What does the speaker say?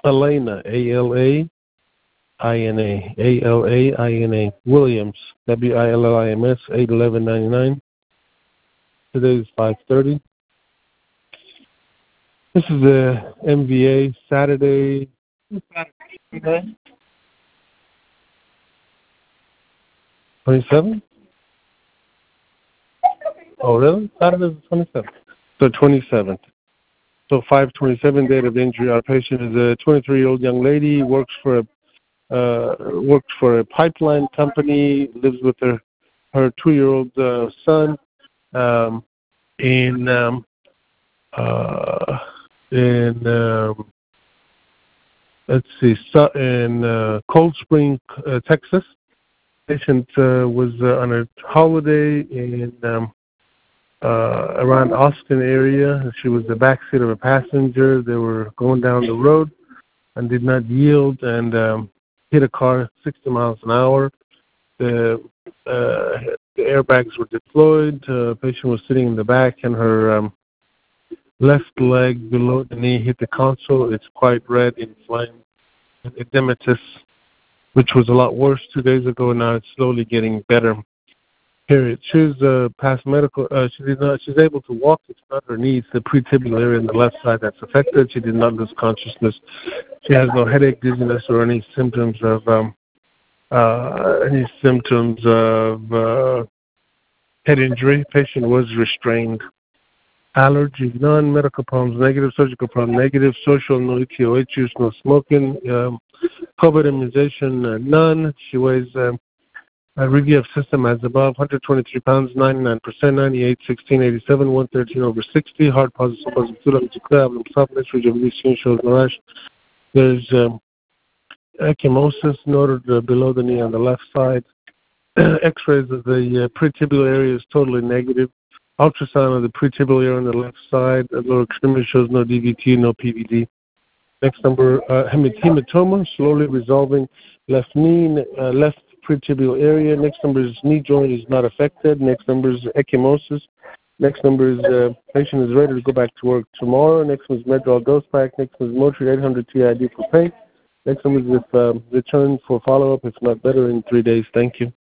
Alaina, A-L-A-I-N-A, A-L-A-I-N-A, Williams, W-I-L-L-I-M-S, 8/11/99. Today is 5:30. This is the MVA Saturday. 27? Oh, really? Saturday the 27th. So 27th. So 5/27, date of injury. Our patient is a 23-year-old young lady, works for a pipeline company, lives with her 2-year-old son in Cold Spring, Texas. Patient was on a holiday in around Austin area. She was the backseat of a passenger. They were going down the road and did not yield and hit a car 60 miles an hour. The airbags were deployed. Patient was sitting in the back, and her left leg below the knee hit the console. It's quite red, inflamed, edematous, which was a lot worse 2 days ago. Now it's slowly getting better. Period. She's past medical. She's able to walk. It's not her knees, the pretibial area on the left side that's affected. She did not lose consciousness. She has no headache, dizziness, or any symptoms of head injury. Patient was restrained. Allergy, none. Medical problems, negative. Surgical problem, negative. Social, no ETOH use, no smoking. COVID immunization, none. She weighs a review of system as above: 123 pounds, 99%, 98, 16, 87, 113/60. Heart positive, abdomen softness, rejuvenation shows no rash. There's ecchymosis noted below the knee on the left side. X-rays of the pretibial area is totally negative. Ultrasound of the pretibial area on the left side. The lower extremity shows no DVT, no PVD. Next number, hematoma, slowly resolving left knee, left pretibial area. Next number is knee joint is not affected. Next number is ecchymosis. Next number is patient is ready to go back to work tomorrow. Next one is Medrol dose pack. Next one is Motrin 800 TID for pain. Next number is with return for follow-up if not better in 3 days. Thank you.